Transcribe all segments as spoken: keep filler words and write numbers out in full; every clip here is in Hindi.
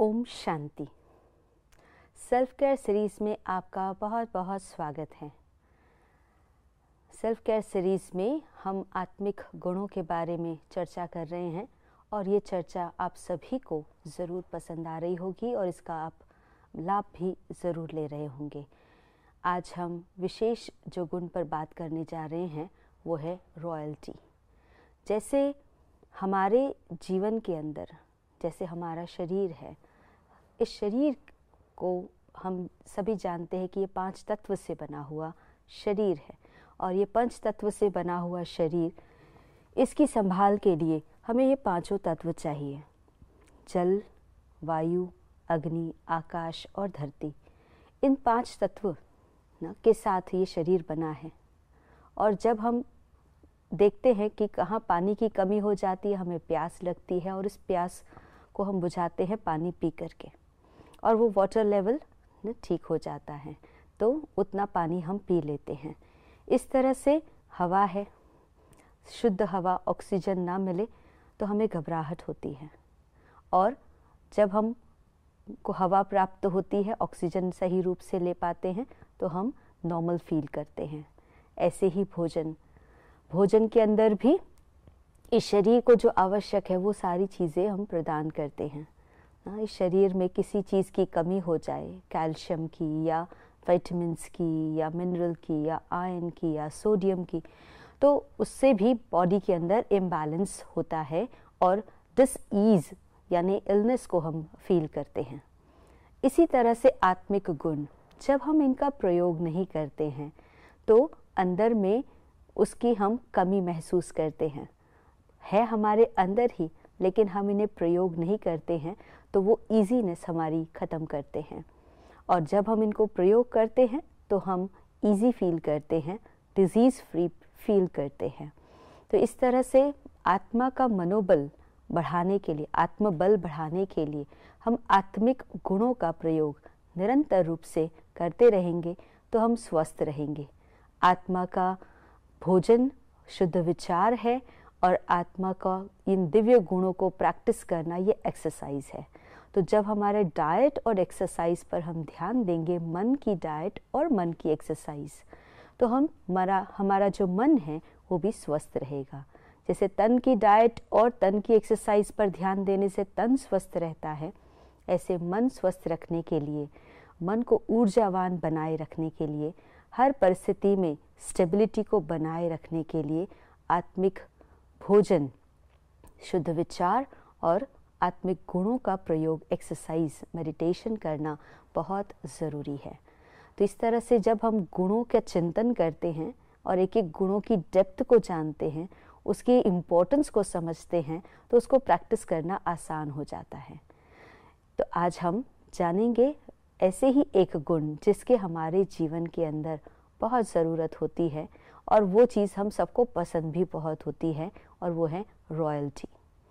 ओम शांति। सेल्फ केयर सीरीज़ में आपका बहुत बहुत स्वागत है। सेल्फ केयर सीरीज़ में हम आत्मिक गुणों के बारे में चर्चा कर रहे हैं और ये चर्चा आप सभी को ज़रूर पसंद आ रही होगी और इसका आप लाभ भी ज़रूर ले रहे होंगे। आज हम विशेष जो गुण पर बात करने जा रहे हैं वो है रॉयल्टी। जैसे हमारे जीवन के अंदर, जैसे हमारा शरीर है, इस शरीर को हम सभी जानते हैं कि ये पांच तत्व से बना हुआ शरीर है और ये पंच तत्व से बना हुआ शरीर, इसकी संभाल के लिए हमें ये पांचों तत्व चाहिए। जल, वायु, अग्नि, आकाश और धरती, इन पांच तत्व ना के साथ ये शरीर बना है। और जब हम देखते हैं कि कहाँ पानी की कमी हो जाती है, हमें प्यास लगती है और इस प्यास को हम बुझाते हैं पानी पी करके, और वो वाटर लेवल ठीक हो जाता है तो उतना पानी हम पी लेते हैं। इस तरह से हवा है, शुद्ध हवा, ऑक्सीजन ना मिले तो हमें घबराहट होती है, और जब हम को हवा प्राप्त होती है, ऑक्सीजन सही रूप से ले पाते हैं तो हम नॉर्मल फील करते हैं। ऐसे ही भोजन भोजन के अंदर भी इस शरीर को जो आवश्यक है वो सारी चीज़ें हम प्रदान करते हैं। इस शरीर में किसी चीज़ की कमी हो जाए, कैल्शियम की या विटामिन्स की या मिनरल की या आयरन की या सोडियम की, तो उससे भी बॉडी के अंदर इम्बैलेंस होता है और डिसईज यानी इलनेस को हम फील करते हैं। इसी तरह से आत्मिक गुण, जब हम इनका प्रयोग नहीं करते हैं तो अंदर में उसकी हम कमी महसूस करते हैं। है हमारे अंदर ही, लेकिन हम इन्हें प्रयोग नहीं करते हैं तो वो ईजीनेस हमारी ख़त्म करते हैं, और जब हम इनको प्रयोग करते हैं तो हम इजी फील करते हैं, डिजीज़ फ्री फील करते हैं। तो इस तरह से आत्मा का मनोबल बढ़ाने के लिए, आत्मबल बढ़ाने के लिए हम आत्मिक गुणों का प्रयोग निरंतर रूप से करते रहेंगे तो हम स्वस्थ रहेंगे। आत्मा का भोजन शुद्ध विचार है और आत्मा का इन दिव्य गुणों को प्रैक्टिस करना ये एक्सरसाइज है। तो जब हमारे डाइट और एक्सरसाइज पर हम ध्यान देंगे, मन की डाइट और मन की एक्सरसाइज, तो हम हमारा हमारा जो मन है वो भी स्वस्थ रहेगा। जैसे तन की डाइट और तन की एक्सरसाइज पर ध्यान देने से तन स्वस्थ रहता है, ऐसे मन स्वस्थ रखने के लिए, मन को ऊर्जावान बनाए रखने के लिए, हर परिस्थिति में स्टेबिलिटी को बनाए रखने के लिए आत्मिक भोजन, शुद्ध विचार और आत्मिक गुणों का प्रयोग, एक्सरसाइज, मेडिटेशन करना बहुत ज़रूरी है। तो इस तरह से जब हम गुणों का चिंतन करते हैं और एक एक गुणों की डेप्थ को जानते हैं, उसकी इम्पोर्टेंस को समझते हैं, तो उसको प्रैक्टिस करना आसान हो जाता है। तो आज हम जानेंगे ऐसे ही एक गुण जिसके हमारे जीवन के अंदर बहुत ज़रूरत होती है और वो चीज़ हम सबको पसंद भी बहुत होती है, और वो है रॉयल्टी।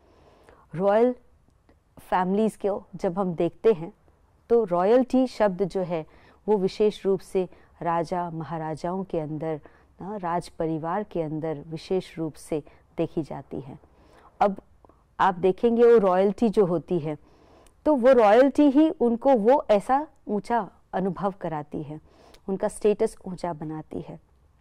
रॉयल फैमिलीज़ को जब हम देखते हैं तो रॉयल्टी शब्द जो है वो विशेष रूप से राजा महाराजाओं के अंदर, राज परिवार के अंदर विशेष रूप से देखी जाती है। अब आप देखेंगे वो रॉयल्टी जो होती है तो वो रॉयल्टी ही उनको वो ऐसा ऊंचा अनुभव कराती है, उनका स्टेटस ऊंचा बनाती है।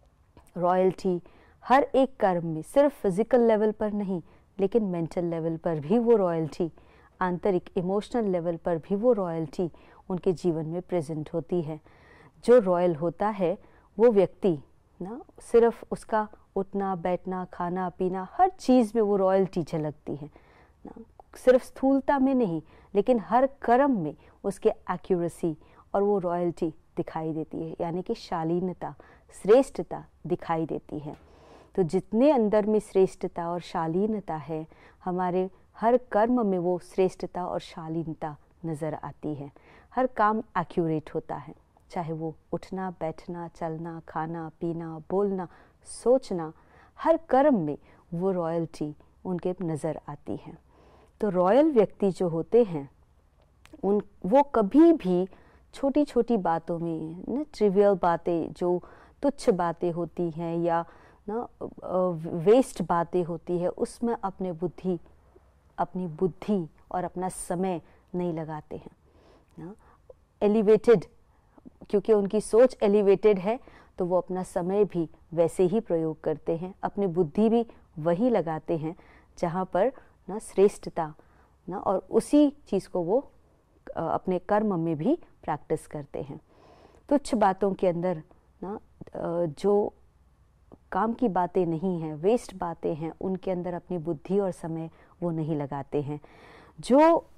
रॉयल्टी हर एक कर्म में, सिर्फ फिजिकल लेवल पर नहीं लेकिन मेंटल लेवल पर भी वो रॉयल्टी, आंतरिक इमोशनल लेवल पर भी वो रॉयल्टी उनके जीवन में प्रेजेंट होती है। जो रॉयल होता है वो व्यक्ति ना, सिर्फ उसका उठना बैठना, खाना पीना, हर चीज़ में वो रॉयल्टी झलकती है ना, सिर्फ स्थूलता में नहीं लेकिन हर कर्म में उसके एक्यूरेसी और वो रॉयल्टी दिखाई देती है, यानी कि शालीनता, श्रेष्ठता दिखाई देती है। तो जितने अंदर में श्रेष्ठता और शालीनता है, हमारे हर कर्म में वो श्रेष्ठता और शालीनता नज़र आती है। हर काम एक्यूरेट होता है, चाहे वो उठना बैठना, चलना, खाना पीना, बोलना, सोचना, हर कर्म में वो रॉयल्टी उनके नज़र आती है। तो रॉयल व्यक्ति जो होते हैं उन वो कभी भी छोटी छोटी बातों में ना, ट्रिवियल बातें जो तुच्छ बातें होती हैं या ना वेस्ट बातें होती है, उसमें अपने बुद्धि अपनी बुद्धि और अपना समय नहीं लगाते हैं ना। एलिवेटेड, क्योंकि उनकी सोच एलिवेटेड है तो वो अपना समय भी वैसे ही प्रयोग करते हैं, अपनी बुद्धि भी वही लगाते हैं जहाँ पर ना श्रेष्ठता ना, और उसी चीज़ को वो अपने कर्म में भी प्रैक्टिस करते हैं। तुच्छ बातों के अंदर ना जो काम की बातें नहीं हैं, वेस्ट बातें हैं, उनके अंदर अपनी बुद्धि और समय वो नहीं लगाते हैं। जो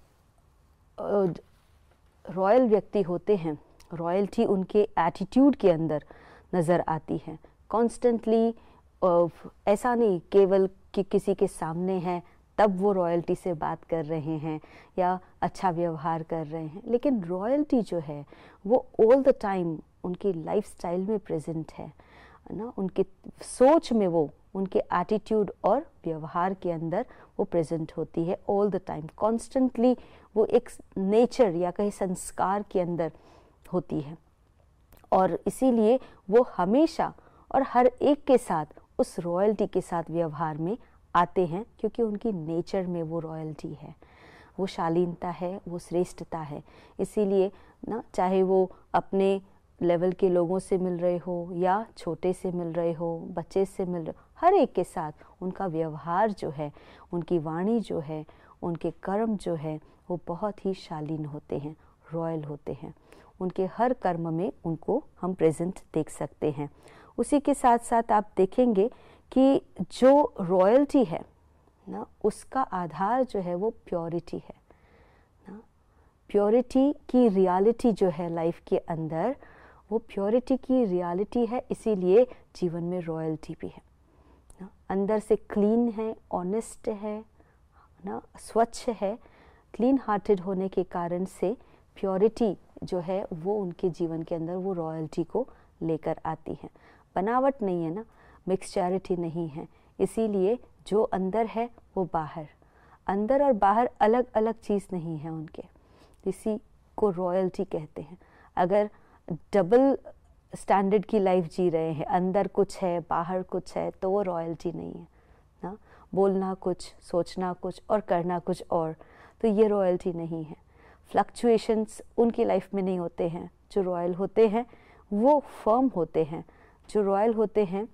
रॉयल व्यक्ति होते हैं, रॉयल्टी उनके एटीट्यूड के अंदर नज़र आती है। कॉन्स्टेंटली ऐसा नहीं केवल कि किसी के सामने है तब वो रॉयल्टी से बात कर रहे हैं या अच्छा व्यवहार कर रहे हैं, लेकिन रॉयल्टी जो है वो ऑल द टाइम उनकी लाइफस्टाइल में प्रेजेंट है ना, उनके सोच में, वो उनके एटीट्यूड और व्यवहार के अंदर वो प्रेजेंट होती है ऑल द टाइम। कॉन्स्टेंटली वो एक नेचर या कहीं संस्कार के अंदर होती है, और इसीलिए वो हमेशा और हर एक के साथ उस रॉयल्टी के साथ व्यवहार में आते हैं, क्योंकि उनकी नेचर में वो रॉयल्टी है, वो शालीनता है, वो श्रेष्ठता है। इसीलिए ना, चाहे वो अपने लेवल के लोगों से मिल रहे हो या छोटे से मिल रहे हो, बच्चे से मिल रहे हो, हर एक के साथ उनका व्यवहार जो है, उनकी वाणी जो है, उनके कर्म जो है, वो बहुत ही शालीन होते हैं, रॉयल होते हैं। उनके हर कर्म में उनको हम प्रेजेंट देख सकते हैं। उसी के साथ साथ आप देखेंगे कि जो रॉयल्टी है ना, उसका आधार जो है वो प्योरिटी है ना। प्योरिटी की रियलिटी जो है लाइफ के अंदर, वो प्योरिटी की रियलिटी है, इसीलिए जीवन में रॉयल्टी भी है ना। अंदर से क्लीन है, ऑनेस्ट है ना, स्वच्छ है, क्लीन हार्टेड होने के कारण से प्योरिटी जो है वो उनके जीवन के अंदर वो रॉयल्टी को लेकर आती है। बनावट नहीं है ना, मिक्सचैरिटी नहीं है, इसीलिए जो अंदर है वो बाहर, अंदर और बाहर अलग अलग चीज़ नहीं है उनके, इसी को रॉयल्टी कहते हैं। अगर डबल स्टैंडर्ड की लाइफ जी रहे हैं, अंदर कुछ है बाहर कुछ है, तो वो रॉयल्टी नहीं है ना। बोलना कुछ, सोचना कुछ और करना कुछ और, तो ये रॉयल्टी नहीं है। फ्लक्चुएशंस उनकी लाइफ में नहीं होते हैं। जो रॉयल होते हैं वो फर्म होते हैं, जो रॉयल होते हैं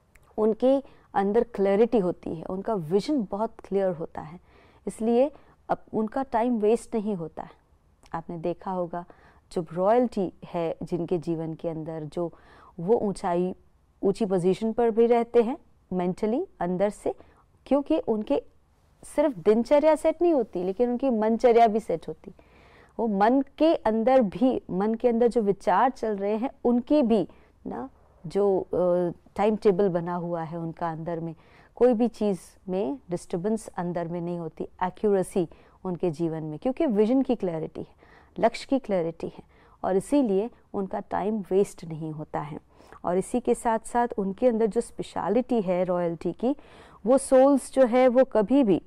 उनके अंदर क्लैरिटी होती है, उनका विजन बहुत क्लियर होता है, इसलिए अब उनका टाइम वेस्ट नहीं होता है। आपने देखा होगा जो रॉयल्टी है जिनके जीवन के अंदर, जो वो ऊंचाई ऊंची पोजीशन पर भी रहते हैं मेंटली अंदर से, क्योंकि उनके सिर्फ दिनचर्या सेट नहीं होती, लेकिन उनकी मनचर्या भी सेट होती। वो मन के अंदर भी, मन के अंदर जो विचार चल रहे हैं उनकी भी ना, जो टाइम टेबल बना हुआ है उनका अंदर में, कोई भी चीज़ में डिस्टर्बेंस अंदर में नहीं होती, एक्यूरेसी उनके जीवन में, क्योंकि विजन की क्लैरिटी है, लक्ष्य की क्लैरिटी है, और इसीलिए उनका टाइम वेस्ट नहीं होता है। और इसी के साथ साथ उनके अंदर जो स्पेशलिटी है रॉयल्टी की, वो सोल्स जो है वो कभी भी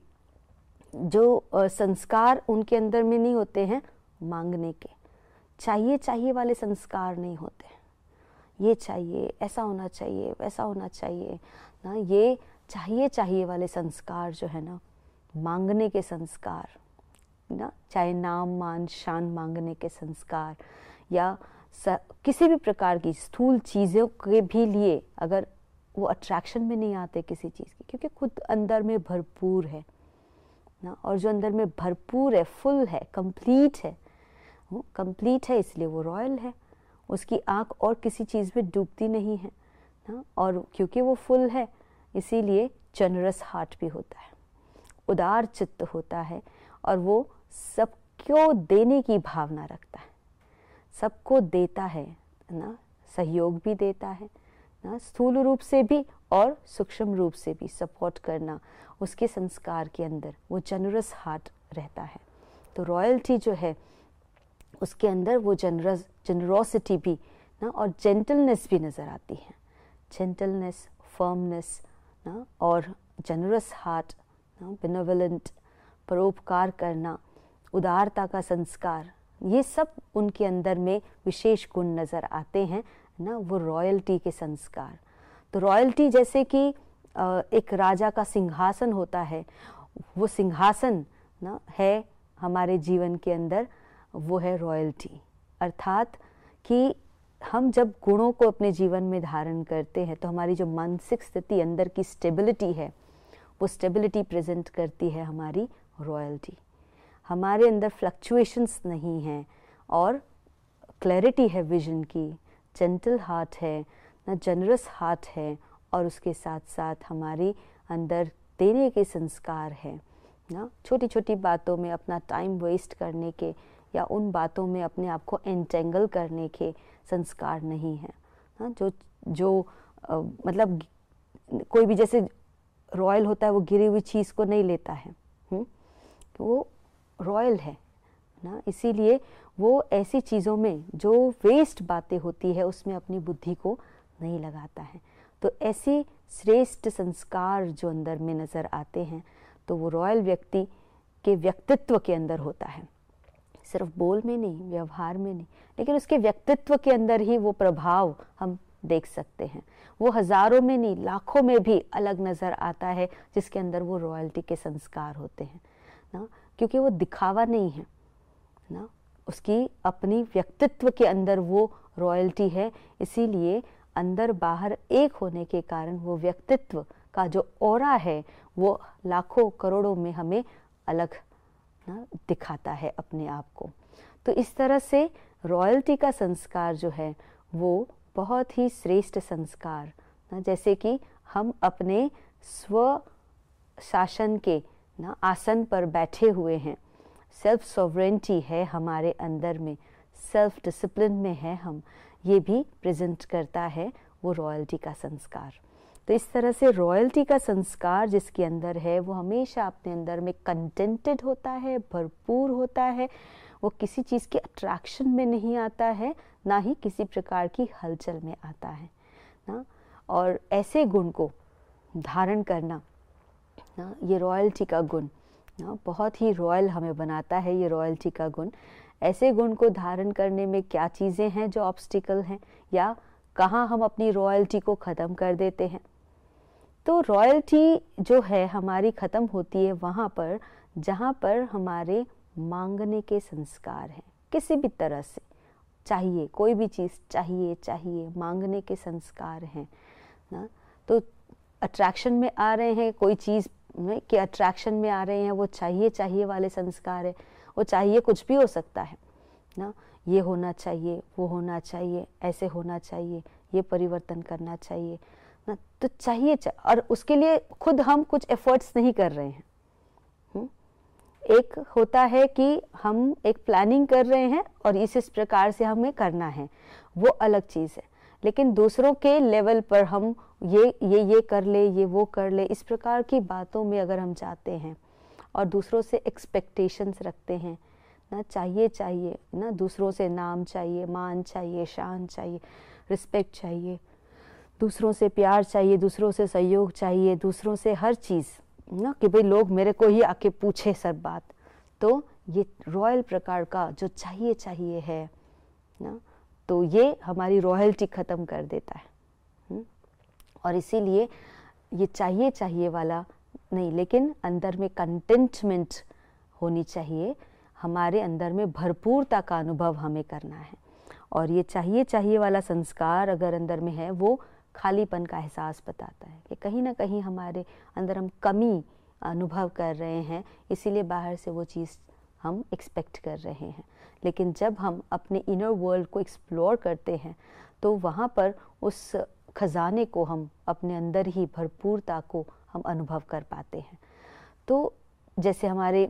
जो संस्कार उनके अंदर में नहीं होते हैं मांगने के, चाहिए चाहिए वाले संस्कार नहीं होते, ये चाहिए, ऐसा होना चाहिए, वैसा होना चाहिए ना, ये चाहिए चाहिए वाले संस्कार जो है ना, मांगने के संस्कार ना, चाहे नाम मान शान मांगने के संस्कार या स, किसी भी प्रकार की स्थूल चीज़ों के भी लिए अगर वो अट्रैक्शन में नहीं आते किसी चीज़ की, क्योंकि खुद अंदर में भरपूर है ना, और जो अंदर में भरपूर है, फुल है, कंप्लीट है, वो कंप्लीट है, इसलिए वो रॉयल है। उसकी आंख और किसी चीज़ में डूबती नहीं है ना, और क्योंकि वो फुल है इसीलिए जनरस हार्ट भी होता है, उदार चित्त होता है, और वो सबको देने की भावना रखता है, सबको देता है ना, सहयोग भी देता है ना, स्थूल रूप से भी और सूक्ष्म रूप से भी सपोर्ट करना, उसके संस्कार के अंदर वो जनरस हार्ट रहता है। तो रॉयल्टी जो है उसके अंदर वो जनरस जनरोसिटी भी ना, और जेंटलनेस भी नज़र आती है, जेंटलनेस, फर्मनेस ना, और जनरस हार्ट ना, बेनेवोलेंट, परोपकार करना, उदारता का संस्कार, ये सब उनके अंदर में विशेष गुण नज़र आते हैं ना, वो रॉयल्टी के संस्कार। तो रॉयल्टी जैसे कि एक राजा का सिंहासन होता है, वो सिंहासन ना है हमारे जीवन के अंदर वो है रॉयल्टी, अर्थात कि हम जब गुणों को अपने जीवन में धारण करते हैं तो हमारी जो मानसिक स्थिति, अंदर की स्टेबिलिटी है, वो स्टेबिलिटी प्रेजेंट करती है हमारी रॉयल्टी। हमारे अंदर फ्लक्चुएशंस नहीं हैं और क्लैरिटी है विजन की, जेंटल हार्ट है ना, जनरस हार्ट है, और उसके साथ साथ हमारी अंदर देने के संस्कार है ना। छोटी छोटी बातों में अपना टाइम वेस्ट करने के या उन बातों में अपने आप को एंटेंगल करने के संस्कार नहीं हैं ना। जो जो आ, मतलब कोई भी जैसे रॉयल होता है वो गिरी हुई चीज़ को नहीं लेता है, हुँ? वो रॉयल है ना, इसीलिए वो ऐसी चीज़ों में जो वेस्ट बातें होती है उसमें अपनी बुद्धि को नहीं लगाता है। तो ऐसे श्रेष्ठ संस्कार जो अंदर में नज़र आते हैं तो वो रॉयल व्यक्ति के व्यक्तित्व के अंदर होता है, सिर्फ बोल में नहीं, व्यवहार में नहीं, लेकिन उसके व्यक्तित्व के अंदर ही वो प्रभाव हम देख सकते हैं। वो हज़ारों में नहीं, लाखों में भी अलग नज़र आता है जिसके अंदर वो रॉयल्टी के संस्कार होते हैं ना, क्योंकि वो दिखावा नहीं है ना, उसकी अपनी व्यक्तित्व के अंदर वो रॉयल्टी है। इसीलिए अंदर बाहर एक होने के कारण वो व्यक्तित्व का जो ऑरा है वो लाखों करोड़ों में हमें अलग ना दिखाता है अपने आप को। तो इस तरह से रॉयल्टी का संस्कार जो है वो बहुत ही श्रेष्ठ संस्कार ना, जैसे कि हम अपने स्व शासन के ना आसन पर बैठे हुए हैं, सेल्फ सॉवरेंटी है हमारे अंदर में, सेल्फ डिसिप्लिन में है हम, ये भी प्रेजेंट करता है वो रॉयल्टी का संस्कार। तो इस तरह से रॉयल्टी का संस्कार जिसके अंदर है वो हमेशा अपने अंदर में कंटेंटेड होता है, भरपूर होता है, वो किसी चीज़ के अट्रैक्शन में नहीं आता है, ना ही किसी प्रकार की हलचल में आता है ना। और ऐसे गुण को धारण करना ना, ये रॉयल्टी का गुण ना बहुत ही रॉयल हमें बनाता है। ये रॉयल्टी का गुण, ऐसे गुण को धारण करने में क्या चीज़ें हैं जो ऑब्स्टिकल हैं या कहाँ हम अपनी रॉयल्टी को ख़त्म कर देते हैं। तो रॉयल्टी जो है हमारी ख़त्म होती है वहाँ पर जहाँ पर हमारे मांगने के संस्कार हैं, किसी भी तरह से चाहिए, कोई भी चीज़ चाहिए चाहिए मांगने के संस्कार हैं ना। तो अट्रैक्शन में आ रहे हैं कोई चीज़ में कि अट्रैक्शन में आ रहे हैं, वो चाहिए चाहिए वाले संस्कार है। वो चाहिए कुछ भी हो सकता है ना, ये होना चाहिए, वो होना चाहिए, ऐसे होना चाहिए, ये परिवर्तन करना चाहिए ना, तो चाहिए, चाहिए और उसके लिए खुद हम कुछ एफर्ट्स नहीं कर रहे हैं। हुँ? एक होता है कि हम एक प्लानिंग कर रहे हैं और इस इस प्रकार से हमें करना है, वो अलग चीज़ है। लेकिन दूसरों के लेवल पर हम ये ये ये कर ले, ये वो कर ले, इस प्रकार की बातों में अगर हम जाते हैं और दूसरों से एक्सपेक्टेशंस रखते हैं ना, चाहिए चाहिए ना, दूसरों से नाम चाहिए, मान चाहिए, शान चाहिए, रिस्पेक्ट चाहिए, दूसरों से प्यार चाहिए, दूसरों से सहयोग चाहिए, दूसरों से हर चीज़ ना, कि भाई लोग मेरे को ही आके पूछे सब बात। तो ये रॉयल प्रकार का जो चाहिए चाहिए है ना, तो ये हमारी रॉयल्टी ख़त्म कर देता है। हुँ? और इसीलिए ये चाहिए चाहिए वाला नहीं, लेकिन अंदर में कंटेंटमेंट होनी चाहिए, हमारे अंदर में भरपूरता का अनुभव हमें करना है। और ये चाहिए चाहिए वाला संस्कार अगर अंदर में है वो खालीपन का एहसास बताता है कि कहीं ना कहीं हमारे अंदर हम कमी अनुभव कर रहे हैं, इसीलिए बाहर से वो चीज़ हम एक्सपेक्ट कर रहे हैं। लेकिन जब हम अपने इनर वर्ल्ड को एक्सप्लोर करते हैं तो वहाँ पर उस खजाने को हम अपने अंदर ही भरपूरता को हम अनुभव कर पाते हैं। तो जैसे हमारे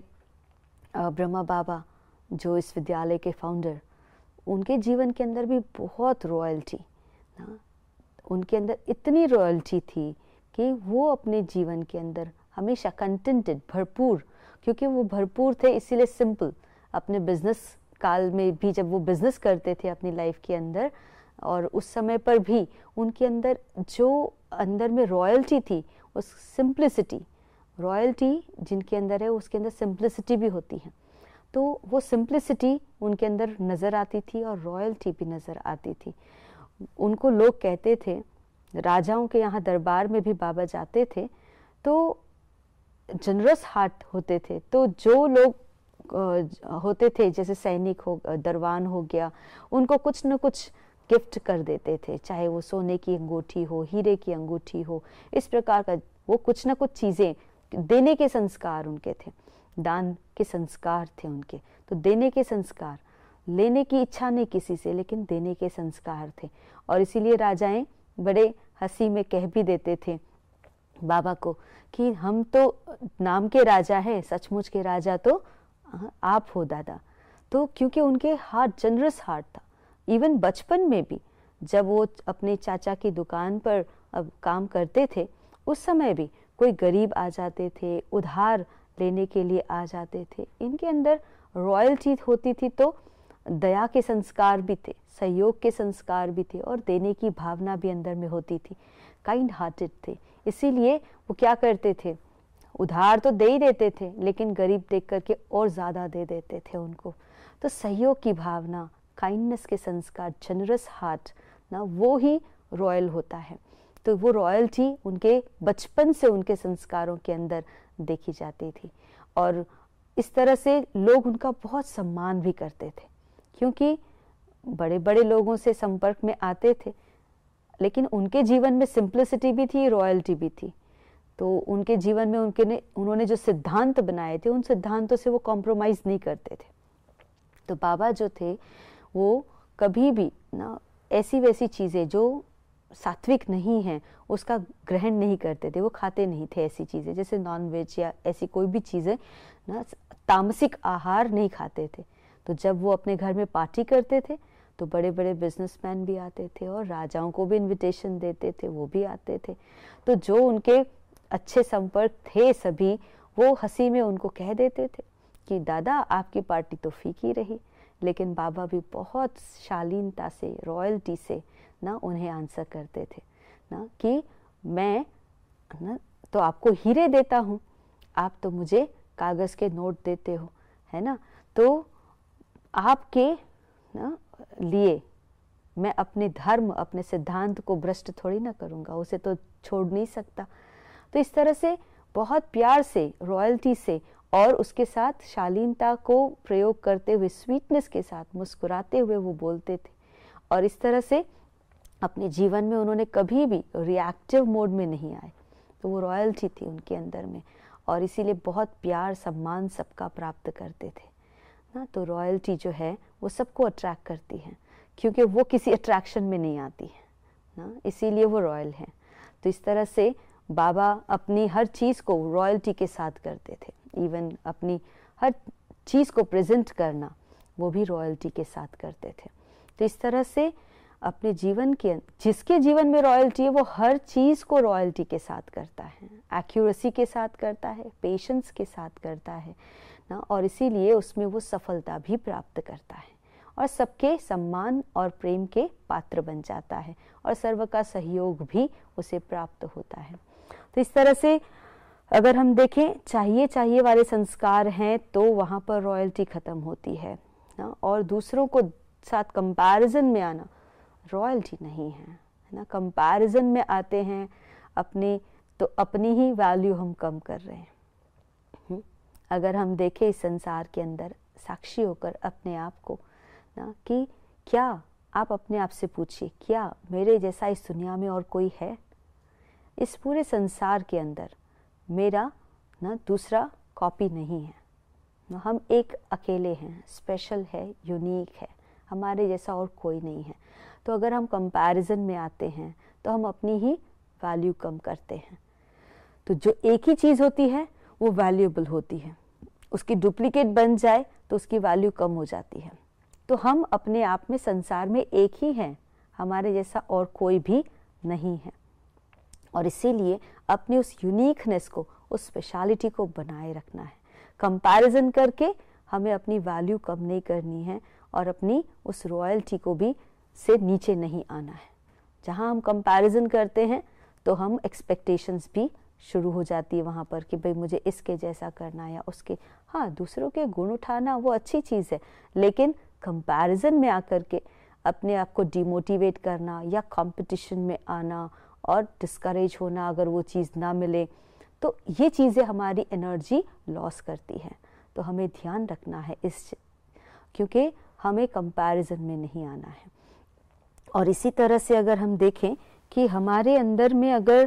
ब्रह्मा बाबा जो इस विद्यालय के फाउंडर, उनके जीवन के अंदर भी बहुत रॉयल्टी ना, उनके अंदर इतनी रॉयल्टी थी कि वो अपने जीवन के अंदर हमेशा कंटेंटेड, भरपूर, क्योंकि वो भरपूर थे इसीलिए सिंपल। अपने बिजनेस काल में भी जब वो बिजनेस करते थे अपनी लाइफ के अंदर, और उस समय पर भी उनके अंदर जो अंदर में रॉयल्टी थी, उस सिंप्लिसिटी, रॉयल्टी जिनके अंदर है उसके अंदर सिंप्लिसिटी भी होती है। तो वो सिंप्लिसिटी उनके अंदर नज़र आती थी और रॉयल्टी भी नज़र आती थी। उनको लोग कहते थे, राजाओं के यहाँ दरबार में भी बाबा जाते थे तो जनरस हार्ट होते थे, तो जो लोग होते थे, जैसे सैनिक हो, दरबान हो गया, उनको कुछ न कुछ गिफ्ट कर देते थे, चाहे वो सोने की अंगूठी हो, हीरे की अंगूठी हो, इस प्रकार का वो कुछ न कुछ चीज़ें देने के संस्कार उनके थे, दान के संस्कार थे उनके। तो देने के संस्कार, लेने की इच्छा नहीं किसी से, लेकिन देने के संस्कार थे। और इसीलिए राजाएं बड़े हंसी में कह भी देते थे बाबा को कि हम तो नाम के राजा हैं, सचमुच के राजा तो आप हो दादा। तो क्योंकि उनके हार्ट, जनरस हार्ट था। इवन बचपन में भी जब वो अपने चाचा की दुकान पर अब काम करते थे, उस समय भी कोई गरीब आ जाते थे, उधार लेने के लिए आ जाते थे, इनके अंदर रॉयल्टी होती थी। तो दया के संस्कार भी थे, सहयोग के संस्कार भी थे, और देने की भावना भी अंदर में होती थी। काइंड हार्टेड थे, इसीलिए वो क्या करते थे, उधार तो दे ही देते थे, लेकिन गरीब देख करके और ज़्यादा दे देते थे उनको। तो सहयोग की भावना, काइंडनेस के संस्कार, जनरस हार्ट ना, वो ही रॉयल होता है। तो वो रॉयल्टी उनके बचपन से उनके संस्कारों के अंदर देखी जाती थी, और इस तरह से लोग उनका बहुत सम्मान भी करते थे, क्योंकि बड़े बड़े लोगों से संपर्क में आते थे, लेकिन उनके जीवन में सिंप्लिसिटी भी थी, रॉयल्टी भी थी। तो उनके जीवन में उनके ने उन्होंने जो सिद्धांत बनाए थे, उन सिद्धांतों से वो कॉम्प्रोमाइज़ नहीं करते थे। तो बाबा जो थे वो कभी भी ना ऐसी वैसी चीज़ें जो सात्विक नहीं हैं उसका ग्रहण नहीं करते थे, वो खाते नहीं थे ऐसी चीज़ें, जैसे नॉन वेज या ऐसी कोई भी चीज़ें ना, तामसिक आहार नहीं खाते थे। तो जब वो अपने घर में पार्टी करते थे तो बड़े बड़े बिजनेसमैन भी आते थे, और राजाओं को भी इनविटेशन देते थे, वो भी आते थे। तो जो उनके अच्छे संपर्क थे सभी, वो हंसी में उनको कह देते थे कि दादा आपकी पार्टी तो फीकी रही, लेकिन बाबा भी बहुत शालीनता से, रॉयल्टी से ना उन्हें आंसर करते थे ना कि मैं ना तो आपको हीरे देता हूँ, आप तो मुझे कागज़ के नोट देते हो, है ना। तो आपके ना लिए मैं अपने धर्म, अपने सिद्धांत को भ्रष्ट थोड़ी ना करूँगा, उसे तो छोड़ नहीं सकता। तो इस तरह से बहुत प्यार से, रॉयल्टी से, और उसके साथ शालीनता को प्रयोग करते हुए, स्वीटनेस के साथ, मुस्कुराते हुए वो बोलते थे। और इस तरह से अपने जीवन में उन्होंने कभी भी रिएक्टिव मोड में नहीं आए। तो वो रॉयल्टी थी उनके अंदर में, और इसीलिए बहुत प्यार, सम्मान सबका प्राप्त करते थे ना। तो रॉयल्टी जो है वो सबको अट्रैक्ट करती है, क्योंकि वो किसी अट्रैक्शन में नहीं आती है ना, इसीलिए वो रॉयल है। तो इस तरह से बाबा अपनी हर चीज़ को रॉयल्टी के साथ करते थे। इवन अपनी हर चीज़ को प्रेजेंट करना वो भी रॉयल्टी के साथ करते थे। तो इस तरह से अपने जीवन के, जिसके जीवन में रॉयल्टी है वो हर चीज़ को रॉयल्टी के साथ करता है, एक्यूरेसी के साथ करता है, पेशेंस के साथ करता है ना, और इसीलिए उसमें वो सफलता भी प्राप्त करता है, और सबके सम्मान और प्रेम के पात्र बन जाता है, और सर्व का सहयोग भी उसे प्राप्त होता है। तो इस तरह से अगर हम देखें, चाहिए चाहिए वाले संस्कार हैं तो वहाँ पर रॉयल्टी ख़त्म होती है ना, और दूसरों को साथ कंपैरिजन में आना रॉयल्टी नहीं है ना। कंपैरिजन में आते हैं अपने, तो अपनी ही वैल्यू हम कम कर रहे हैं। हुँ? अगर हम देखें इस संसार के अंदर साक्षी होकर अपने आप को ना, कि क्या आप अपने आप से पूछिए, क्या मेरे जैसा इस दुनिया में और कोई है? इस पूरे संसार के अंदर मेरा ना दूसरा कॉपी नहीं है ना, हम एक अकेले हैं, स्पेशल है, यूनिक है, हमारे जैसा और कोई नहीं है। तो अगर हम कंपैरिजन में आते हैं तो हम अपनी ही वैल्यू कम करते हैं। तो जो एक ही चीज़ होती है वो वैल्यूएबल होती है, उसकी डुप्लीकेट बन जाए तो उसकी वैल्यू कम हो जाती है। तो हम अपने आप में संसार में एक ही हैं, हमारे जैसा और कोई भी नहीं है, और इसीलिए अपनी उस यूनिकनेस को, उस स्पेशलिटी को बनाए रखना है। कंपैरिजन करके हमें अपनी वैल्यू कम नहीं करनी है, और अपनी उस रॉयल्टी को भी से नीचे नहीं आना है। जहाँ हम कंपैरिजन करते हैं तो हम एक्सपेक्टेशंस भी शुरू हो जाती है वहाँ पर कि भाई मुझे इसके जैसा करना या उसके। हाँ, दूसरों के गुण उठाना वो अच्छी चीज़ है, लेकिन कंपैरिजन में आकर के अपने आप को डिमोटिवेट करना या कंपटीशन में आना और डिस्करेज होना अगर वो चीज़ ना मिले, तो ये चीज़ें हमारी एनर्जी लॉस करती है। तो हमें ध्यान रखना है इस, क्योंकि हमें कंपैरिजन में नहीं आना है। और इसी तरह से अगर हम देखें कि हमारे अंदर में अगर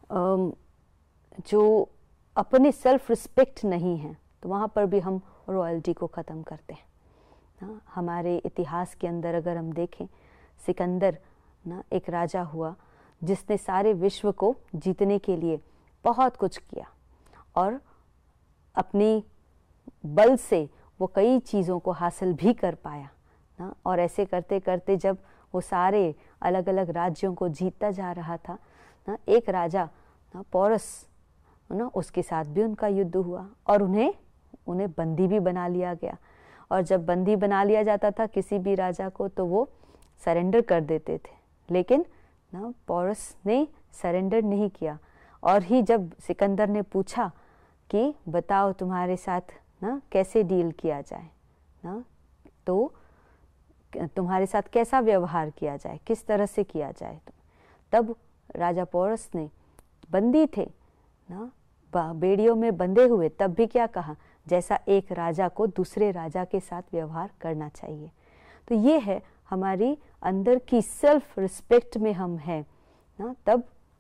जो अपने सेल्फ रिस्पेक्ट नहीं है, तो वहाँ पर भी हम रॉयल्टी को ख़त्म करते हैं ना। हमारे इतिहास के अंदर अगर हम देखें, सिकंदर ना एक राजा हुआ जिसने सारे विश्व को जीतने के लिए बहुत कुछ किया और अपनी बल से वो कई चीज़ों को हासिल भी कर पाया ना। और ऐसे करते करते जब वो सारे अलग अलग राज्यों को जीतता जा रहा था ना, एक राजा ना पोरस ना, उसके साथ भी उनका युद्ध हुआ और उन्हें उन्हें बंदी भी बना लिया गया। और जब बंदी बना लिया जाता था किसी भी राजा को, तो वो सरेंडर कर देते थे, लेकिन ना पोरस ने सरेंडर नहीं किया। और ही जब सिकंदर ने पूछा कि बताओ तुम्हारे साथ ना कैसे डील किया जाए ना, तो तुम्हारे साथ कैसा व्यवहार किया जाए, किस तरह से किया जाए, तो तब राजा पोरस ने, बंदी थे ना, बेड़ियों में बंधे हुए, तब भी क्या कहा, जैसा एक राजा को दूसरे राजा के साथ व्यवहार करना चाहिए। तो ये है हमारी अंदर की सेल्फ रिस्पेक्ट में हम हैं ना, तब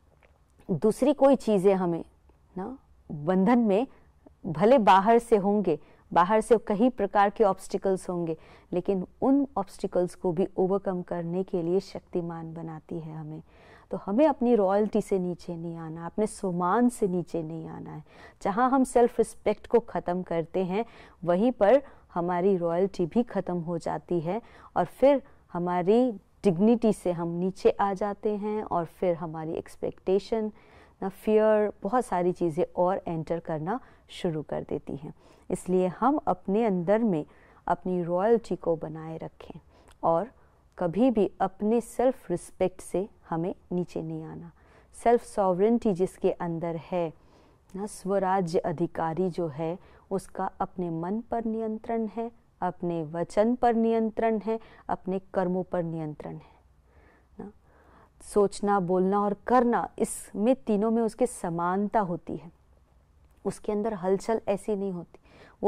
दूसरी कोई चीज़ें हमें ना बंधन में भले बाहर से होंगे, बाहर से कई प्रकार के ऑब्स्टिकल्स होंगे, लेकिन उन ऑब्स्टिकल्स को भी ओवरकम करने के लिए शक्तिमान बनाती है हमें। तो हमें अपनी रॉयल्टी से नीचे नहीं आना, अपने सम्मान से नीचे नहीं आना है। जहाँ हम सेल्फ रिस्पेक्ट को ख़त्म करते हैं, वहीं पर हमारी रॉयल्टी भी ख़त्म हो जाती है और फिर हमारी डिग्निटी से हम नीचे आ जाते हैं और फिर हमारी एक्सपेक्टेशन ना, फियर, बहुत सारी चीज़ें और एंटर करना शुरू कर देती हैं। इसलिए हम अपने अंदर में अपनी रॉयल्टी को बनाए रखें और कभी भी अपने सेल्फ रिस्पेक्ट से हमें नीचे नहीं आना। सेल्फ सॉवरेंटी जिसके अंदर है ना, स्वराज्य अधिकारी जो है, उसका अपने मन पर नियंत्रण है, अपने वचन पर नियंत्रण है, अपने कर्मों पर नियंत्रण है ना। सोचना, बोलना और करना, इसमें तीनों में उसके समानता होती है। उसके अंदर हलचल ऐसी नहीं होती,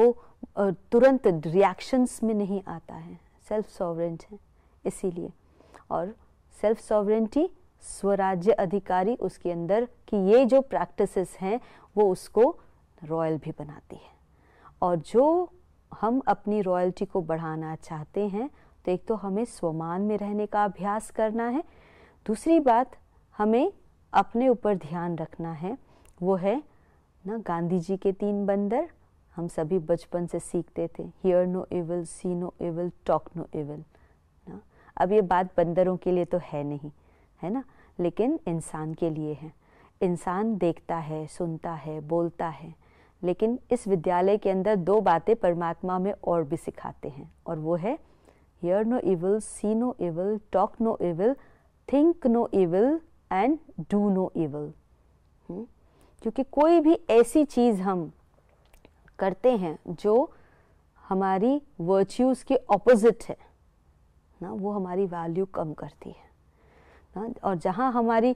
वो तुरंत रिएक्शंस में नहीं आता है, सेल्फ सॉवरेंट है इसीलिए। और सेल्फ सॉवरेंटी, स्वराज्य अधिकारी, उसके अंदर कि ये जो प्रैक्टिसेस हैं वो उसको रॉयल भी बनाती है। और जो हम अपनी रॉयल्टी को बढ़ाना चाहते हैं, तो एक तो हमें स्वमान में रहने का अभ्यास करना है, दूसरी बात हमें अपने ऊपर ध्यान रखना है, वो है ना गांधी जी के तीन बंदर, हम सभी बचपन से सीखते थे, hear no evil, see no evil, talk no evil ना। अब ये बात बंदरों के लिए तो है नहीं, है ना, लेकिन इंसान के लिए है। इंसान देखता है, सुनता है, बोलता है, लेकिन इस विद्यालय के अंदर दो बातें परमात्मा में और भी सिखाते हैं, और वो है hear no evil, see no evil, talk no evil, think no evil and do no evil. क्योंकि कोई भी ऐसी चीज़ हम करते हैं जो हमारी वर्च्यूज़ के ऑपोजिट है ना, वो हमारी वैल्यू कम करती है ना। और जहाँ हमारी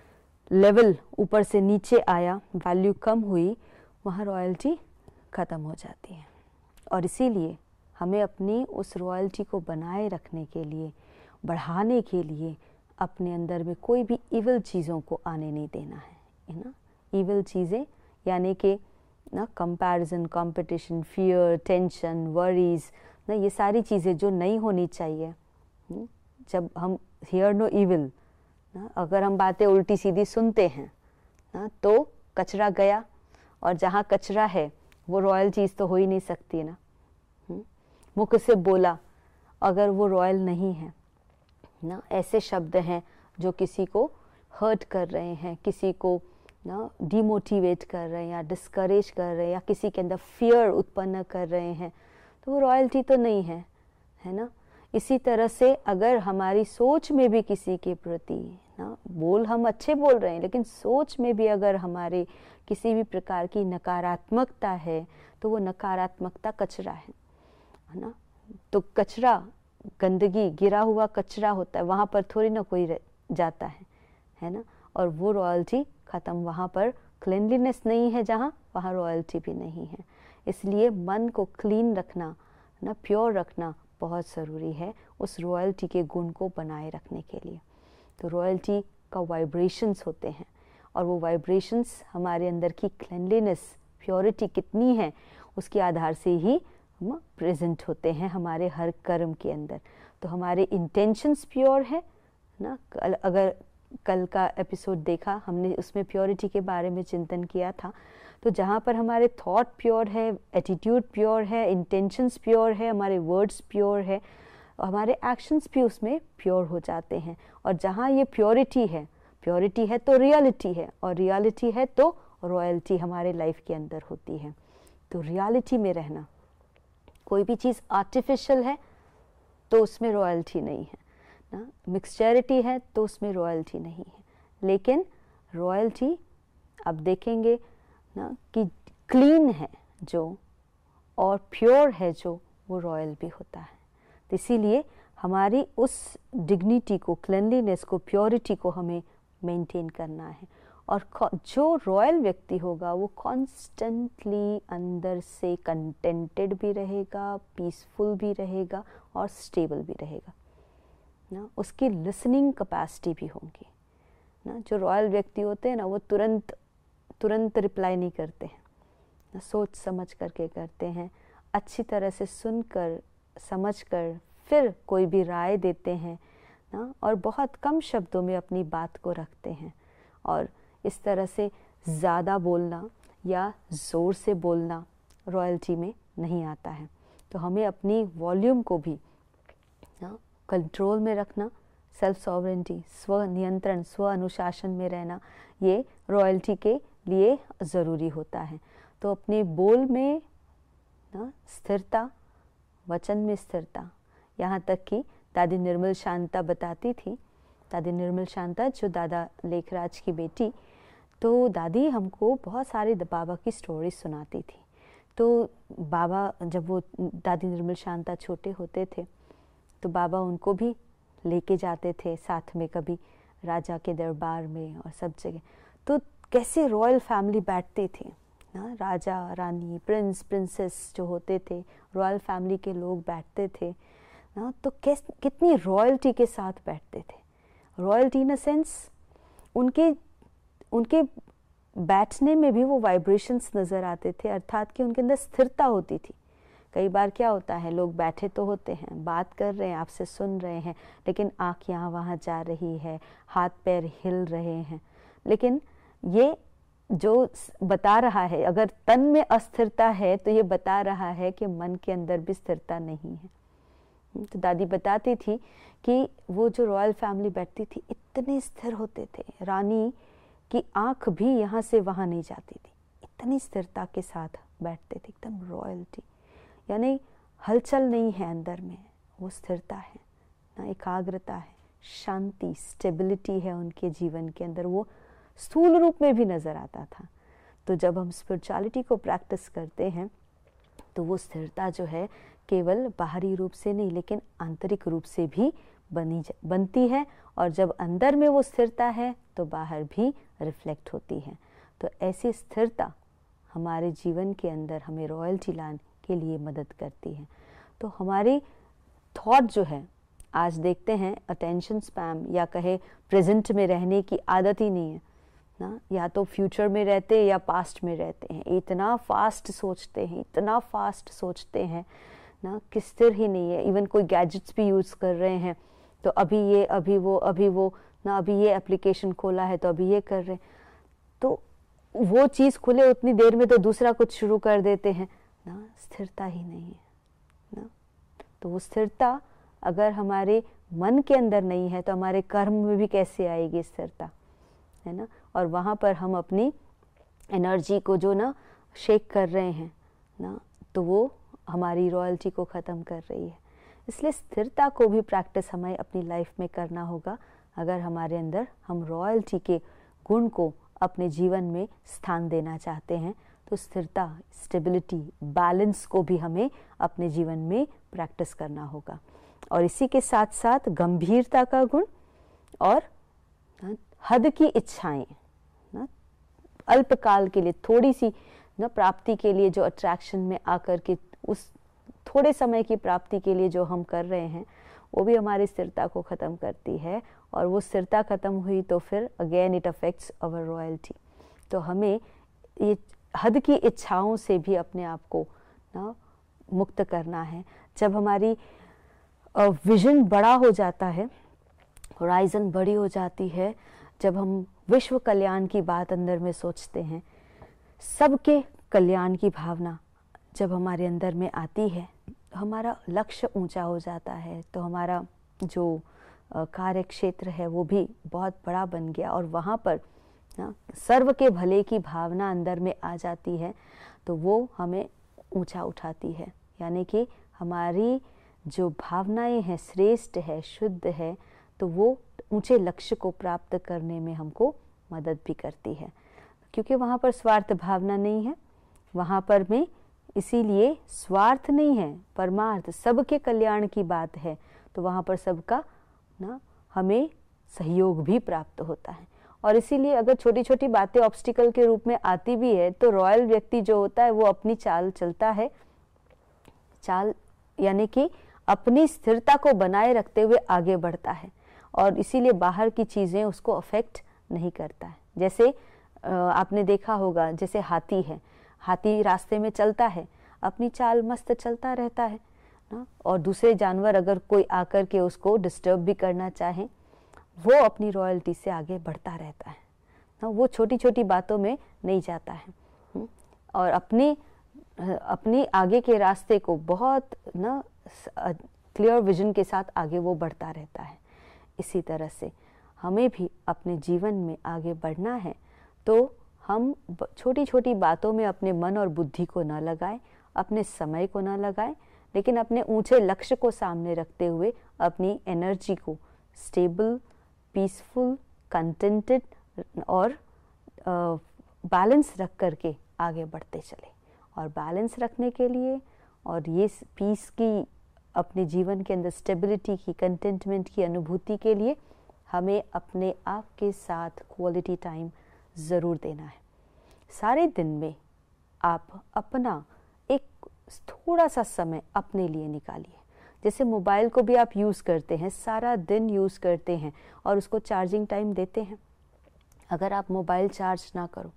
लेवल ऊपर से नीचे आया, वैल्यू कम हुई, वहाँ रॉयल्टी ख़त्म हो जाती है। और इसीलिए हमें अपनी उस रॉयल्टी को बनाए रखने के लिए, बढ़ाने के लिए, अपने अंदर में कोई भी इविल चीज़ों को आने नहीं देना है, है ना। इविल चीज़ें यानी कि ना comparison, competition, fear, tension, worries ना, ये सारी चीज़ें जो नहीं होनी चाहिए। जब हम हियर नो इविल ना, अगर हम बातें उल्टी सीधी सुनते हैं ना, तो कचरा गया, और जहाँ कचरा है वो रॉयल चीज़ तो हो ही नहीं सकती ना। मुख से बोला, अगर वो रॉयल नहीं है ना, ऐसे शब्द हैं जो किसी को हर्ट कर रहे हैं, किसी को ना डिमोटिवेट कर रहे हैं या डिस्करेज कर रहे हैं या किसी के अंदर फियर उत्पन्न कर रहे हैं, तो वो रॉयल्टी तो नहीं है, है ना। इसी तरह से अगर हमारी सोच में भी किसी के प्रति ना, बोल हम अच्छे बोल रहे हैं, लेकिन सोच में भी अगर हमारे किसी भी प्रकार की नकारात्मकता है, तो वो नकारात्मकता कचरा है, है ना। तो कचरा, गंदगी, गिरा हुआ कचरा होता है, वहाँ पर थोड़ी ना कोई जाता है, है ना। और वो रॉयल्टी ख़त्म, वहाँ पर क्लिनलीनेस नहीं है जहाँ, वहाँ रॉयल्टी भी नहीं है। इसलिए मन को क्लीन रखना ना, प्योर रखना बहुत ज़रूरी है उस रॉयल्टी के गुण को बनाए रखने के लिए। तो रॉयल्टी का वाइब्रेशंस होते हैं और वो वाइब्रेशंस हमारे अंदर की क्लेanलीनेस, प्योरिटी कितनी है उसके आधार से ही हम प्रेजेंट होते हैं हमारे हर कर्म के अंदर। तो हमारे इंटेंशंस प्योर है ना। कल अगर कल का एपिसोड देखा हमने, उसमें प्योरिटी के बारे में चिंतन किया था। तो जहाँ पर हमारे थॉट प्योर है, एटीट्यूड प्योर है, इंटेंशंस प्योर है, हमारे वर्ड्स प्योर है, हमारे एक्शंस भी उसमें प्योर हो जाते हैं। और जहाँ ये प्योरिटी है, प्योरिटी है तो रियलिटी है, और रियलिटी है तो रॉयल्टी हमारे लाइफ के अंदर होती है। तो रियलिटी में रहना, कोई भी चीज़ आर्टिफिशियल है तो उसमें रॉयल्टी नहीं है ना, मिक्सचरिटी है तो उसमें रॉयल्टी नहीं है। लेकिन रॉयल्टी आप देखेंगे ना कि क्लीन है जो और प्योर है जो, वो रॉयल भी होता है। तो इसीलिए हमारी उस डिग्निटी को, क्लेanलीनेस को, प्योरिटी को हमें मेंटेन करना है। और जो रॉयल व्यक्ति होगा वो कॉन्स्टेंटली अंदर से कंटेंटेड भी रहेगा, पीसफुल भी रहेगा और स्टेबल भी रहेगा ना। उसकी लिसनिंग कैपेसिटी भी होगी ना। जो रॉयल व्यक्ति होते हैं ना, वो तुरंत तुरंत रिप्लाई नहीं करते हैं ना, सोच समझ करके करते हैं, अच्छी तरह से सुनकर समझकर फिर कोई भी राय देते हैं ना, और बहुत कम शब्दों में अपनी बात को रखते हैं। और इस तरह से ज़्यादा बोलना या ज़ोर से बोलना रॉयल्टी में नहीं आता है। तो हमें अपनी वॉल्यूम को भी ना कंट्रोल में रखना, सेल्फ सॉवरेंटी, स्व नियंत्रण, स्व अनुशासन में रहना, ये रॉयल्टी के लिए ज़रूरी होता है। तो अपने बोल में ना स्थिरता, वचन में स्थिरता, यहाँ तक कि दादी निर्मल शांता बताती थी, दादी निर्मल शांता जो दादा लेखराज की बेटी, तो दादी हमको बहुत सारे बाबा की स्टोरी सुनाती थी। तो बाबा, जब वो दादी निर्मल शांता छोटे होते थे तो बाबा उनको भी लेके जाते थे साथ में, कभी राजा के दरबार में और सब जगह। तो कैसे रॉयल फैमिली बैठते थे ना, राजा रानी, प्रिंस प्रिंसेस जो होते थे, रॉयल फैमिली के लोग बैठते थे ना, तो कैस कितनी रॉयल्टी के साथ बैठते थे। रॉयल्टी इन अ सेंस, उनके उनके बैठने में भी वो वाइब्रेशंस नज़र आते थे, अर्थात कि उनके अंदर स्थिरता होती थी। कई बार क्या होता है, लोग बैठे तो होते हैं, बात कर रहे हैं, आपसे सुन रहे हैं, लेकिन आँख यहाँ वहाँ जा रही है, हाथ पैर हिल रहे हैं। लेकिन ये जो बता रहा है, अगर तन में अस्थिरता है तो ये बता रहा है कि मन के अंदर भी स्थिरता नहीं है। तो दादी बताती थी कि वो जो रॉयल फैमिली बैठती थी, इतने स्थिर होते थे, रानी की आंख भी यहाँ से वहाँ नहीं जाती थी, इतनी स्थिरता के साथ बैठते थे, एकदम रॉयल्टी। यानी हलचल नहीं है अंदर में, वो स्थिरता है ना, एकाग्रता है, शांति, स्टेबिलिटी है उनके जीवन के अंदर, वो स्थूल रूप में भी नज़र आता था। तो जब हम स्पिरिचुअलिटी को प्रैक्टिस करते हैं तो वो स्थिरता जो है केवल बाहरी रूप से नहीं, लेकिन आंतरिक रूप से भी बनी बनती है। और जब अंदर में वो स्थिरता है तो बाहर भी रिफ्लेक्ट होती है। तो ऐसी स्थिरता हमारे जीवन के अंदर हमें रॉयल्टी लाने के लिए मदद करती है। तो हमारी थॉट जो है, आज देखते हैं अटेंशन स्पैम या कहे प्रेजेंट में रहने की आदत ही नहीं है ना, या तो फ्यूचर में रहते या पास्ट में रहते हैं, इतना फास्ट सोचते हैं, इतना फास्ट सोचते हैं ना कि स्थिर ही नहीं है। इवन कोई गैजेट्स भी यूज़ कर रहे हैं तो अभी ये अभी वो अभी वो ना, अभी ये एप्लीकेशन खोला है तो अभी ये कर रहे हैं, तो वो चीज़ खुले उतनी देर में तो दूसरा कुछ शुरू कर देते हैं ना, स्थिरता ही नहीं है ना। तो वो स्थिरता अगर हमारे मन के अंदर नहीं है तो हमारे कर्म में भी कैसे आएगी स्थिरता, है ना। और वहाँ पर हम अपनी एनर्जी को जो ना शेक कर रहे हैं ना, तो वो हमारी रॉयल्टी को ख़त्म कर रही है। इसलिए स्थिरता को भी प्रैक्टिस हमें अपनी लाइफ में करना होगा अगर हमारे अंदर हम रॉयल्टी के गुण को अपने जीवन में स्थान देना चाहते हैं। तो स्थिरता, स्टेबिलिटी, बैलेंस को भी हमें अपने जीवन में प्रैक्टिस करना होगा। और इसी के साथ साथ गंभीरता का गुण और हद की इच्छाएं ना, अल्पकाल के लिए थोड़ी सी न प्राप्ति के लिए जो अट्रैक्शन में आकर के उस थोड़े समय की प्राप्ति के लिए जो हम कर रहे हैं वो भी हमारी स्थिरता को ख़त्म करती है, और वो स्थिरता ख़त्म हुई तो फिर again it affects our royalty. तो हमें ये हद की इच्छाओं से भी अपने आप को ना मुक्त करना है। जब हमारी विजन बड़ा हो जाता है, होराइजन बड़ी हो जाती है, जब हम विश्व कल्याण की बात अंदर में सोचते हैं, सबके कल्याण की भावना जब हमारे अंदर में आती है तो हमारा लक्ष्य ऊंचा हो जाता है, तो हमारा जो कार्य क्षेत्र है वो भी बहुत बड़ा बन गया, और वहाँ पर ना सर्व के भले की भावना अंदर में आ जाती है, तो वो हमें ऊंचा उठाती है। यानी कि हमारी जो भावनाएं हैं श्रेष्ठ है, शुद्ध है, तो वो ऊंचे लक्ष्य को प्राप्त करने में हमको मदद भी करती है, क्योंकि वहाँ पर स्वार्थ भावना नहीं है, वहाँ पर में इसीलिए स्वार्थ नहीं है, परमार्थ सबके कल्याण की बात है, तो वहाँ पर सबका ना हमें सहयोग भी प्राप्त होता है। और इसीलिए अगर छोटी छोटी बातें ऑब्स्टिकल के रूप में आती भी है तो रॉयल व्यक्ति जो होता है वो अपनी चाल चलता है, चाल यानी कि अपनी स्थिरता को बनाए रखते हुए आगे बढ़ता है, और इसीलिए बाहर की चीज़ें उसको अफेक्ट नहीं करता है। जैसे आपने देखा होगा, जैसे हाथी है, हाथी रास्ते में चलता है, अपनी चाल मस्त चलता रहता है ना, और दूसरे जानवर अगर कोई आकर के उसको डिस्टर्ब भी करना चाहे, वो अपनी रॉयल्टी से आगे बढ़ता रहता है ना, वो छोटी छोटी बातों में नहीं जाता है, और अपनी अपनी आगे के रास्ते को बहुत ना क्लियर विजन के साथ आगे वो बढ़ता रहता है। इसी तरह से हमें भी अपने जीवन में आगे बढ़ना है, तो हम छोटी छोटी बातों में अपने मन और बुद्धि को ना लगाएं, अपने समय को ना लगाएं, लेकिन अपने ऊंचे लक्ष्य को सामने रखते हुए अपनी एनर्जी को स्टेबल, पीसफुल, कंटेंटेड और बैलेंस रख करके आगे बढ़ते चले। और बैलेंस रखने के लिए और ये पीस की अपने जीवन के अंदर स्टेबिलिटी की, कंटेंटमेंट की अनुभूति के लिए हमें अपने आप के साथ क्वालिटी टाइम ज़रूर देना है। सारे दिन में आप अपना एक थोड़ा सा समय अपने लिए निकालिए। जैसे मोबाइल को भी आप यूज़ करते हैं, सारा दिन यूज़ करते हैं और उसको चार्जिंग टाइम देते हैं। अगर आप मोबाइल चार्ज ना करो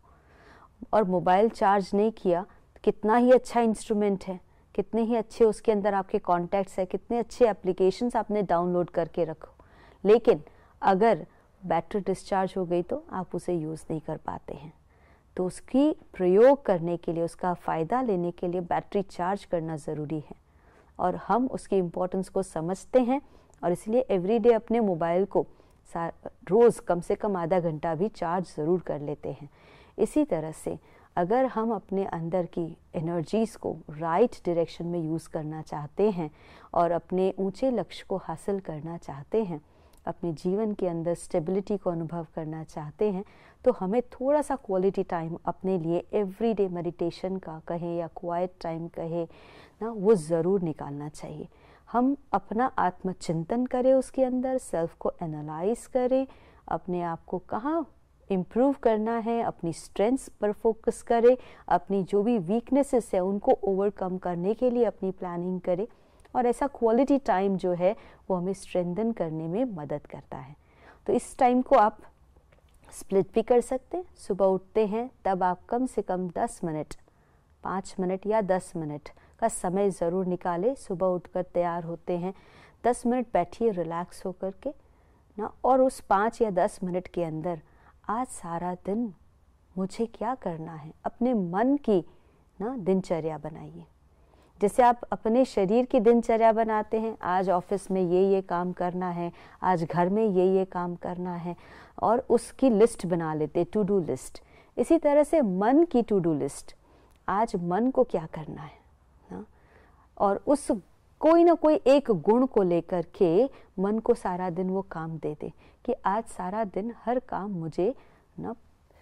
और मोबाइल चार्ज नहीं किया, कितना ही अच्छा इंस्ट्रूमेंट है, कितने ही अच्छे उसके अंदर आपके कॉन्टैक्ट्स है, कितने अच्छे एप्लीकेशंस आपने डाउनलोड करके रखो, लेकिन अगर बैटरी डिस्चार्ज हो गई तो आप उसे यूज़ नहीं कर पाते हैं। तो उसकी प्रयोग करने के लिए, उसका फ़ायदा लेने के लिए बैटरी चार्ज करना ज़रूरी है, और हम उसकी इम्पोर्टेंस को समझते हैं, और इसलिए एवरीडे अपने मोबाइल को रोज़ कम से कम आधा घंटा भी चार्ज ज़रूर कर लेते हैं। इसी तरह से अगर हम अपने अंदर की एनर्जीज़ को राइट डायरेक्शन में यूज़ करना चाहते हैं और अपने ऊंचे लक्ष्य को हासिल करना चाहते हैं, अपने जीवन के अंदर स्टेबिलिटी को अनुभव करना चाहते हैं, तो हमें थोड़ा सा क्वालिटी टाइम अपने लिए एवरीडे मेडिटेशन का कहें या क्वाइट टाइम कहें ना, वो ज़रूर निकालना चाहिए। हम अपना आत्मचिंतन करें, उसके अंदर सेल्फ को एनालाइज करें, अपने आप को कहाँ इम्प्रूव करना है, अपनी स्ट्रेंथ्स पर फोकस करें, अपनी जो भी वीकनेसेस है उनको ओवरकम करने के लिए अपनी प्लानिंग करें, और ऐसा क्वालिटी टाइम जो है वो हमें स्ट्रेंथन करने में मदद करता है। तो इस टाइम को आप स्प्लिट भी कर सकते हैं। सुबह उठते हैं तब आप कम से कम दस मिनट, पाँच मिनट या दस मिनट का समय ज़रूर निकालें। सुबह उठकर तैयार होते हैं, दस मिनट बैठिए रिलैक्स होकर के ना, और उस पाँच या दस मिनट के अंदर आज सारा दिन मुझे क्या करना है, अपने मन की ना दिनचर्या बनाइए। जैसे आप अपने शरीर की दिनचर्या बनाते हैं, आज ऑफिस में ये ये काम करना है, आज घर में ये ये काम करना है, और उसकी लिस्ट बना लेते, टू डू लिस्ट। इसी तरह से मन की टू डू लिस्ट, आज मन को क्या करना है ना, और उस कोई ना कोई एक गुण को लेकर के मन को सारा दिन वो काम दे दे कि आज सारा दिन हर काम मुझे ना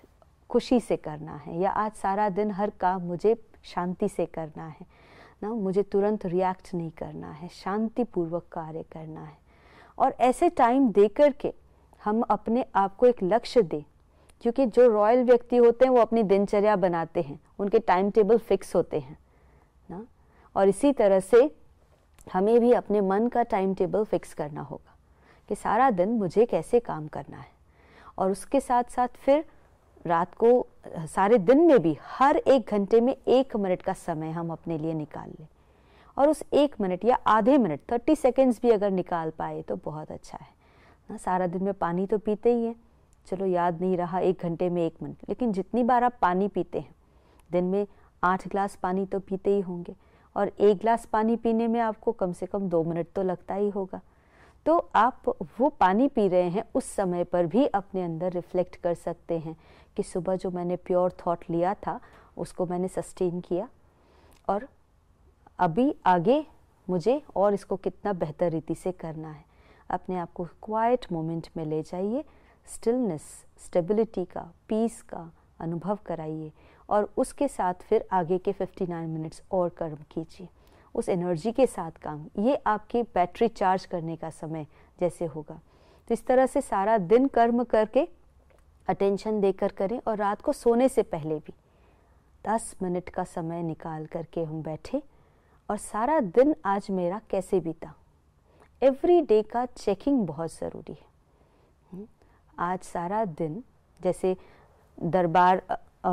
खुशी से करना है, या आज सारा दिन हर काम मुझे शांति से करना है ना, मुझे तुरंत रिएक्ट नहीं करना है, शांतिपूर्वक कार्य करना है। और ऐसे टाइम दे कर के हम अपने आप को एक लक्ष्य दें क्योंकि जो रॉयल व्यक्ति होते हैं वो अपनी दिनचर्या बनाते हैं, उनके टाइम टेबल फिक्स होते हैं ना। और इसी तरह से हमें भी अपने मन का टाइम टेबल फिक्स करना होगा कि सारा दिन मुझे कैसे काम करना है, और उसके साथ साथ फिर रात को सारे दिन में भी हर एक घंटे में एक मिनट का समय हम अपने लिए निकाल लें, और उस एक मिनट या आधे मिनट थर्टी सेकेंड्स भी अगर निकाल पाए तो बहुत अच्छा है ना। सारा दिन में पानी तो पीते ही हैं, चलो याद नहीं रहा एक घंटे में एक मिनट, लेकिन जितनी बार आप पानी पीते हैं, दिन में आठ गिलास पानी तो पीते ही होंगे, और एक गिलास पानी पीने में आपको कम से कम दो मिनट तो लगता ही होगा। तो आप वो पानी पी रहे हैं उस समय पर भी अपने अंदर रिफ्लेक्ट कर सकते हैं कि सुबह जो मैंने प्योर थॉट लिया था उसको मैंने सस्टेन किया, और अभी आगे मुझे और इसको कितना बेहतर रीति से करना है। अपने आप को क्वाइट मोमेंट में ले जाइए, स्टिलनेस, स्टेबिलिटी का, पीस का अनुभव कराइए, और उसके साथ फिर आगे के उनसठ मिनट्स और कर्म कीजिए उस एनर्जी के साथ काम। ये आपकी बैटरी चार्ज करने का समय जैसे होगा। तो इस तरह से सारा दिन कर्म करके अटेंशन देकर करें, और रात को सोने से पहले भी दस मिनट का समय निकाल करके हम बैठे और सारा दिन आज मेरा कैसे बीता, एवरी डे का चेकिंग बहुत ज़रूरी है। आज सारा दिन, जैसे दरबार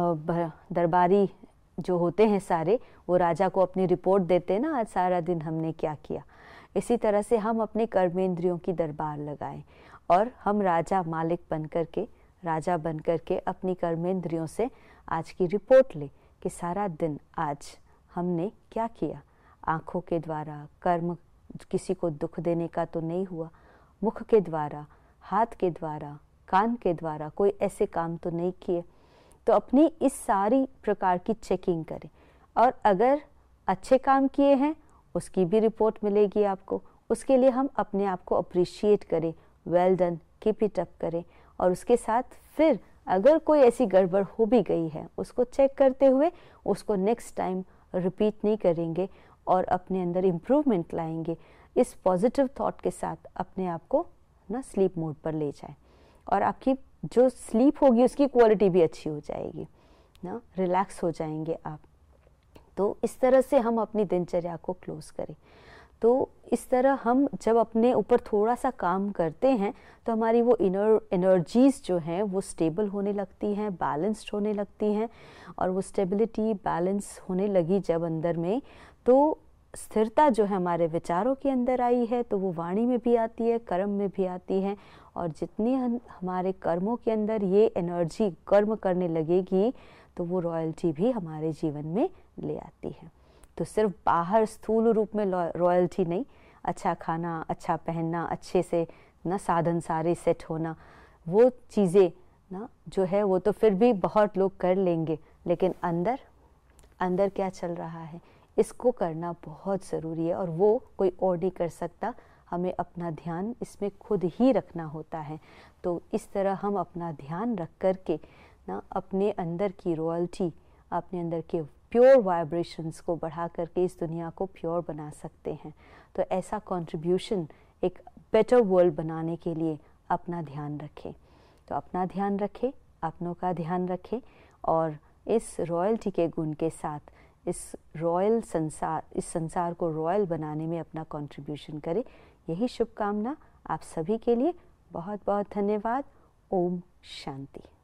दरबारी जो होते हैं सारे, वो राजा को अपनी रिपोर्ट देते हैं ना, आज सारा दिन हमने क्या किया। इसी तरह से हम अपने कर्मेंद्रियों की दरबार लगाएं और हम राजा मालिक बन करके, राजा बन करके अपनी कर्मेंद्रियों से आज की रिपोर्ट लें कि सारा दिन आज हमने क्या किया। आँखों के द्वारा कर्म किसी को दुख देने का तो नहीं हुआ, मुख के द्वारा, हाथ के द्वारा, कान के द्वारा कोई ऐसे काम तो नहीं किए। तो अपनी इस सारी प्रकार की चेकिंग करें, और अगर अच्छे काम किए हैं उसकी भी रिपोर्ट मिलेगी आपको। उसके लिए हम अपने आप को अप्रिशिएट करें, well done, keep it up करें, और उसके साथ फिर अगर कोई ऐसी गड़बड़ हो भी गई है उसको चेक करते हुए उसको नेक्स्ट टाइम रिपीट नहीं करेंगे और अपने अंदर इम्प्रूवमेंट लाएंगे। इस पॉजिटिव थॉट के साथ अपने आप को ना स्लीप मोड पर ले जाएं, और आपकी जो स्लीप होगी उसकी क्वालिटी भी अच्छी हो जाएगी ना, रिलैक्स हो जाएंगे आप। तो इस तरह से हम अपनी दिनचर्या को क्लोज करें। तो इस तरह हम जब अपने ऊपर थोड़ा सा काम करते हैं तो हमारी वो इनर एनर्जीज जो हैं वो स्टेबल होने लगती हैं, बैलेंस्ड होने लगती हैं, और वो स्टेबिलिटी, बैलेंस होने लगी जब अंदर में, तो स्थिरता जो है हमारे विचारों के अंदर आई है, तो वो वाणी में भी आती है, कर्म में भी आती है। और जितनी हमारे कर्मों के अंदर ये एनर्जी कर्म करने लगेगी तो वो रॉयल्टी भी हमारे जीवन में ले आती है। तो सिर्फ बाहर स्थूल रूप में रॉयल्टी नहीं, अच्छा खाना, अच्छा पहनना, अच्छे से ना साधन सारे सेट होना, वो चीज़ें ना जो है वो तो फिर भी बहुत लोग कर लेंगे, लेकिन अंदर अंदर क्या चल रहा है इसको करना बहुत ज़रूरी है, और वो कोई और नहीं कर सकता। हमें अपना ध्यान इसमें खुद ही रखना होता है। तो इस तरह हम अपना ध्यान रख कर के ना अपने अंदर की रॉयल्टी, अपने अंदर के प्योर वाइब्रेशंस को बढ़ा करके इस दुनिया को प्योर बना सकते हैं। तो ऐसा कंट्रीब्यूशन एक बेटर वर्ल्ड बनाने के लिए अपना ध्यान रखें। तो अपना ध्यान रखें, अपनों का ध्यान रखें, और इस रॉयल्टी के गुण के साथ इस रॉयल संसार इस संसार को रॉयल बनाने में अपना कंट्रीब्यूशन करें। यही शुभकामना आप सभी के लिए। बहुत बहुत धन्यवाद। ओम शांति।